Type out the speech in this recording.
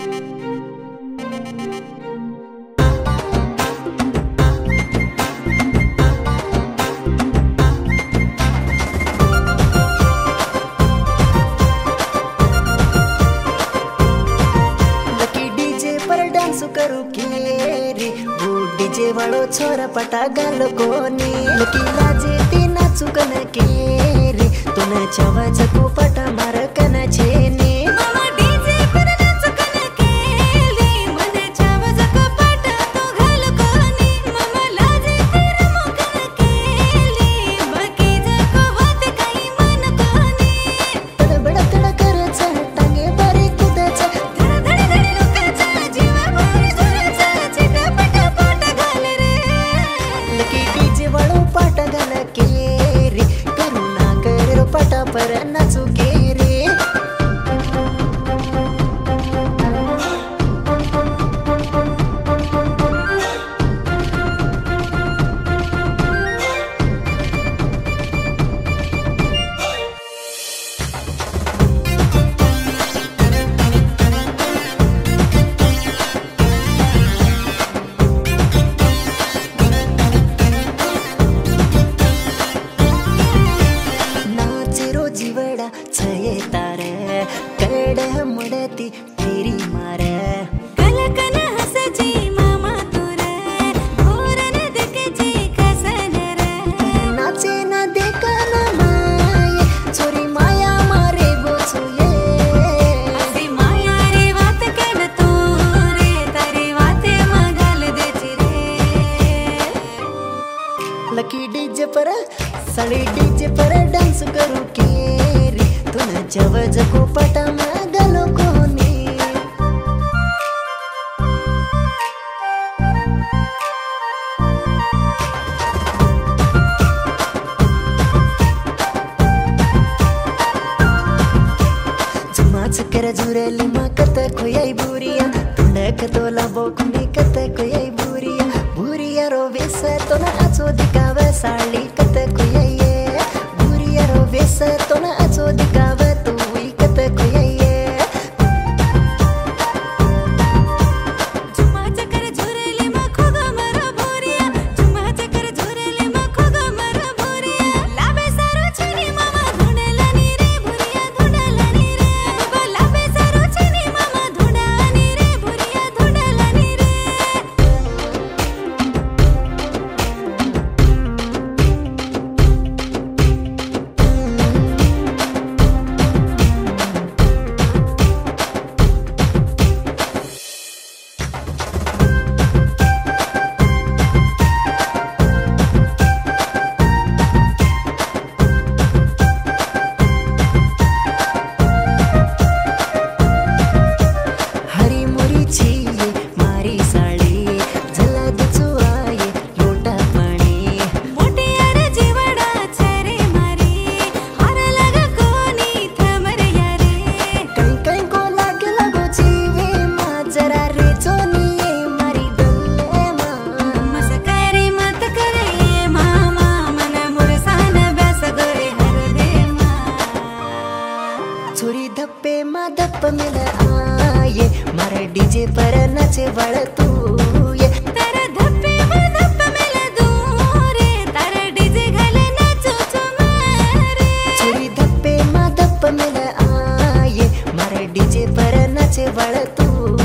करू के रे वो डीजे वालो छोरा पटा गालो कोनी लकी लाजे ती नाचू कन के रे तूने चवा चकू पटा मार कन छेने मामा डीजे पर नाचू कन के रे मने चवा चकू पटा तो गालो कोनी मामा लाजे तेरा मुकन के रे बाकी जको बात कहीं मन कोनी तड़बड़ तड़ कर टांगे बारी कुदा धड़ धड़ धड़ रुका जीवा पाटा गल के रे करुणा कर पाटा पर नाचू के रे जीवड़ा छये तारे कड़ मुड़ती तेरी मारे कलकन हस जी मामा तुरे घोरन देख जी कसन रे नाचे न देखा न माये छोरी माया मारे गोछुए हसी माया रे बात कन तू रे तारी बाते मगल दे रे लकी डीजे पर साड़ी डीजे पर डांस करू के रे तूने जव जको पटा मगलो कोनी जुमा चकर जुरेली मा कत खोई बुरिया तुंडक तोला बोकुनी कत खोई बुरिया बुरिया रो वेस तो ना आचो दिखावे साली कत खोई बुरिया रो वेस तो ना आचो दिखावे तू ही कत खोई जुमा चकर झुरेली मा खोगा मरा बुरिया जुमा चकर झुरेली मा खोगा मरा बुरिया लाबे सारो छेनी मामा धुंडलानी रे बुरिया धुंडलानी रे बाबा लाबे सारो छेनी मामा धुंडानी रे बुरिया धुंडलानी रे हरी मुरी छिए मारी साड़ी झलक चुआए लोटा पानी मोटिया रे जीवड़ा छरे मारी हर लगा कोनी थमर यारे कहीं कहीं को लागे लगो जीवे माँ जरा रे चोनिए मारी डोले माँ मस्करी मत करे मामा मन मुरसान बैस गोरे हर दे माँ छोरी धप्पे माँ धप्प मिल आए मारे डीजे पर नचे वड़ तू ये तारा धप्पे में धप्प मिला दूरे तारा डीजे गले नाचो तुम्हारे छोरी धप्पे माँ धप्प मिल आए मारे डीजे पर नचे वड़ तू